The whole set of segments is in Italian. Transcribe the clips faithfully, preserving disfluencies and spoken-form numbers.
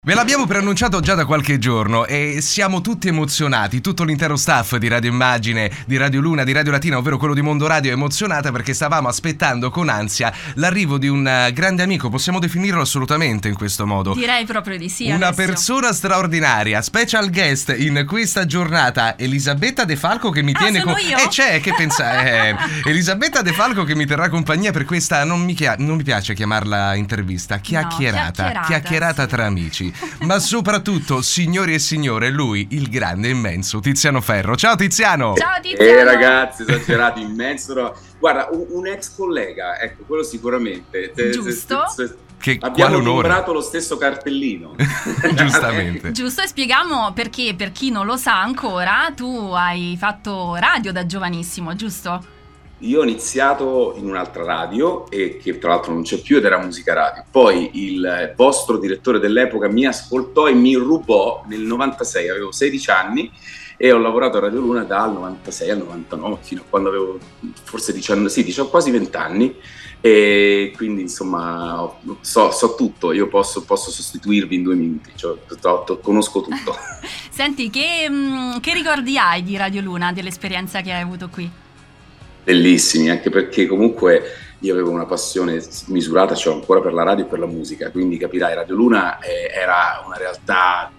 Ve l'abbiamo preannunciato già da qualche giorno e siamo tutti emozionati, tutto l'intero staff di Radio Immagine, di Radio Luna, di Radio Latina, ovvero quello di Mondo Radio, è emozionata perché stavamo aspettando con ansia l'arrivo di un grande amico, possiamo definirlo assolutamente in questo modo. Direi proprio di sì. Una Alessio. persona straordinaria, special guest in questa giornata, Elisabetta De Falco che mi Ah, tiene sono con... io? Eh c'è, che pensa... Eh, Elisabetta De Falco che mi terrà compagnia per questa, non mi, chia... non mi piace chiamarla intervista, chiacchierata, No, chiacchierata, chiacchierata sì. tra amici. Ma soprattutto, signori e signore, lui, il grande immenso Tiziano Ferro. Ciao Tiziano! Ciao Tiziano! Eh ragazzi, esagerato, immenso. No. Guarda, un, un ex collega, ecco, quello sicuramente. Giusto. Se, se, Che abbiamo quale onore. comprato lo stesso cartellino. Giustamente. Giusto, e spieghiamo perché, per chi non lo sa ancora, tu hai fatto radio da giovanissimo, giusto? Io ho iniziato in un'altra radio, e che tra l'altro non c'è più, ed era Musica Radio. Poi il vostro direttore dell'epoca mi ascoltò e mi rubò nel novantasei, avevo sedici anni, e ho lavorato a Radio Luna dal novantasei al novantanove, fino a quando avevo forse diciannove, sì, diciamo quasi venti anni. E quindi insomma so, so tutto, io posso, posso sostituirvi in due minuti, cioè, to, to, conosco tutto. Senti, che, che ricordi hai di Radio Luna, dell'esperienza che hai avuto qui? Bellissimi, anche perché comunque io avevo una passione misurata, cioè ancora per la radio e per la musica, quindi capirai, Radio Luna eh, era una realtà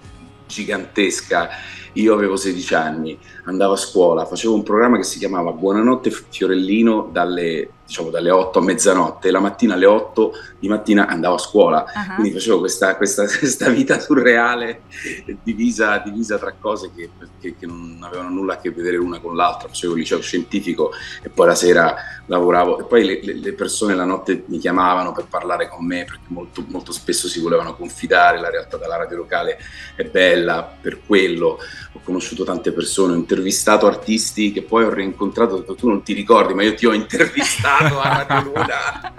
gigantesca. Io avevo sedici anni, andavo a scuola, facevo un programma che si chiamava Buonanotte Fiorellino dalle, diciamo, dalle otto a mezzanotte, e la mattina alle otto di mattina andavo a scuola, uh-huh. Quindi facevo questa, questa, questa vita surreale divisa, divisa tra cose che, che, che non avevano nulla a che vedere l'una con l'altra. Facevo il liceo scientifico e poi la sera lavoravo, e poi le, le persone la notte mi chiamavano per parlare con me, perché molto, molto spesso si volevano confidare. La realtà della radio locale è bella per quello. Ho conosciuto tante persone, ho intervistato artisti che poi ho rincontrato, tu non ti ricordi, ma io ti ho intervistato a Radio Luna.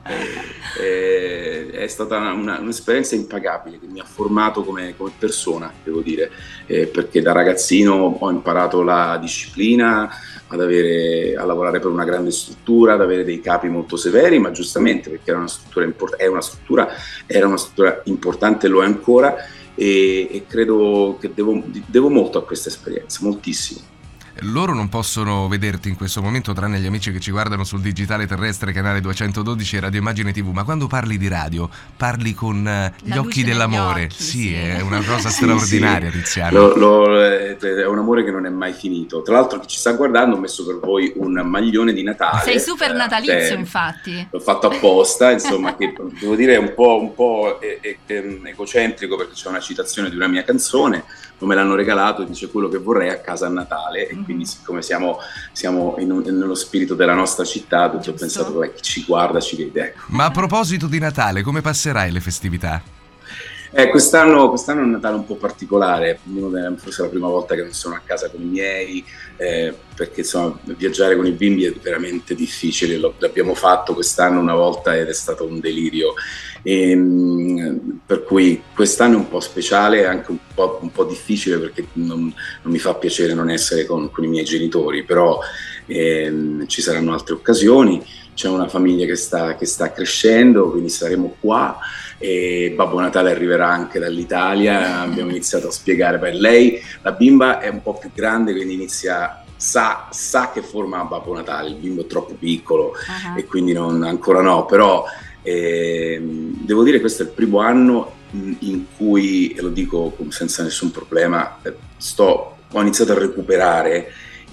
Eh, è stata una, un'esperienza impagabile che mi ha formato come, come persona, devo dire, eh, perché da ragazzino ho imparato la disciplina, ad avere, a lavorare per una grande struttura, ad avere dei capi molto severi, ma giustamente, perché era una struttura import- è una struttura, era una struttura importante e lo è ancora. E, e credo che devo, devo molto a questa esperienza, moltissimo. Loro non possono vederti in questo momento, tranne gli amici che ci guardano sul digitale terrestre, canale duecentododici e Radio Immagine tivù, ma quando parli di radio parli con gli La occhi dell'amore. occhi, sì, sì, è una cosa sì, straordinaria, sì. Tiziano. Lo, lo, è un amore che non è mai finito. Tra l'altro, chi ci sta guardando, ho messo per voi un maglione di Natale. Sei super natalizio, eh, infatti. L'ho fatto apposta, insomma, che devo dire è un po', un po' e, e, e, egocentrico, perché c'è una citazione di una mia canzone, non me l'hanno regalato, e dice quello che vorrei a casa a Natale, e quindi siccome siamo, siamo in un, nello spirito della nostra città, ho pensato, vabbè, chi ci guarda ci vede, ecco. Ma a proposito di Natale, come passerai le festività? Eh, quest'anno, quest'anno è un Natale un po' particolare, forse è la prima volta che non sono a casa con i miei, eh, perché insomma viaggiare con i bimbi è veramente difficile. Lo, l'abbiamo fatto quest'anno una volta ed è stato un delirio, e, mh, per cui quest'anno è un po' speciale, anche un po', un po' difficile, perché non, non mi fa piacere non essere con, con i miei genitori, però ehm, ci saranno altre occasioni. C'è una famiglia che sta, che sta crescendo, quindi saremo qua, e Babbo Natale arriverà anche dall'Italia. Abbiamo iniziato a spiegare, per lei la bimba è un po' più grande, quindi inizia, sa, sa che forma ha Babbo Natale, il bimbo è troppo piccolo, uh-huh. E quindi non, ancora no, però eh, devo dire che questo è il primo anno in cui, e lo dico senza nessun problema, sto, ho iniziato a recuperare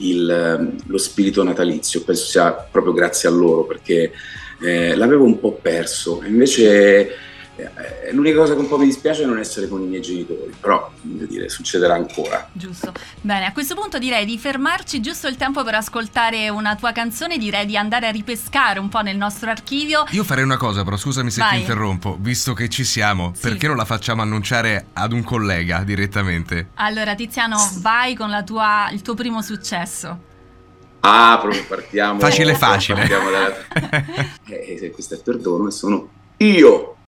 Il, lo spirito natalizio. Penso sia proprio grazie a loro, perché eh, l'avevo un po' perso. Invece eh, l'unica cosa che un po' mi dispiace è non essere con i miei genitori, però voglio dire, succederà ancora. Giusto. Bene, a questo punto direi di fermarci giusto il tempo per ascoltare una tua canzone, direi di andare a ripescare un po' nel nostro archivio. Io farei una cosa, però scusami se Vai. ti interrompo, visto che ci siamo, sì. Perché non la facciamo annunciare ad un collega direttamente? Allora Tiziano, vai con la tua, il tuo primo successo. Ah, proprio partiamo. Facile facile. Partiamo dalla... eh, questo è il perdono, e sono io.